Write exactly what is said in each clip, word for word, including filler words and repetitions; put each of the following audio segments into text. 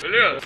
beleza?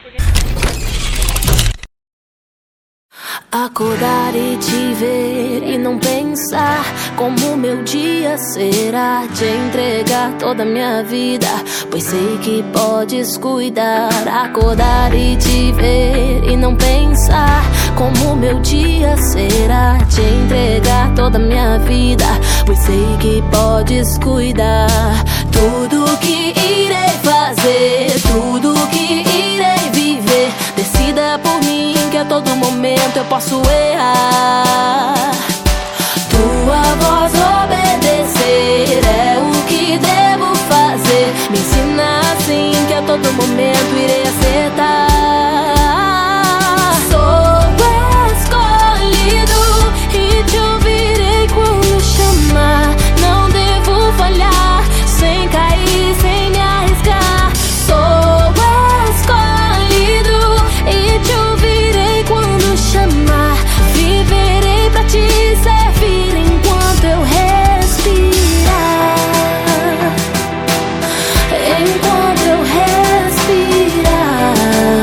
Acordar e te ver e não pensar como meu dia será. Te entregar toda a minha vida, pois sei que podes cuidar. Acordar e te ver e não pensar como meu dia será. Te entregar toda a minha vida, pois sei que podes cuidar. Tudo que irei fazer, tudo que irei viver, decida por mim que a todo momento eu posso errar. Tua voz obedecer é o que devo fazer. Me ensina assim que a todo momento irei acertar. Sou escolhido e te ouvirei quando chamar. Não devo falhar, sem cair, sem me arriscar. Sou escolhido e te ouvirei quando chamar. Viverei pra te servir enquanto eu respirar. Enquanto eu respirar.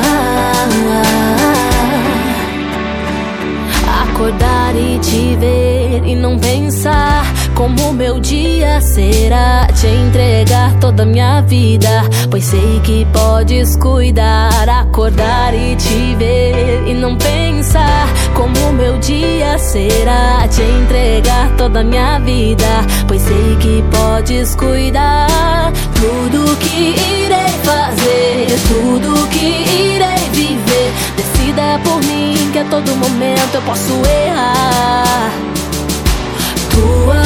Acordar e te ver e não pensar como meu dia será. Te entregar toda a minha vida, pois sei que podes cuidar. Acordar e te ver e não pensar como meu dia será. Te entregar toda a minha vida, pois sei que podes cuidar. Tudo que irei fazer, tudo que irei viver, decida por mim que a todo momento eu posso errar. Tua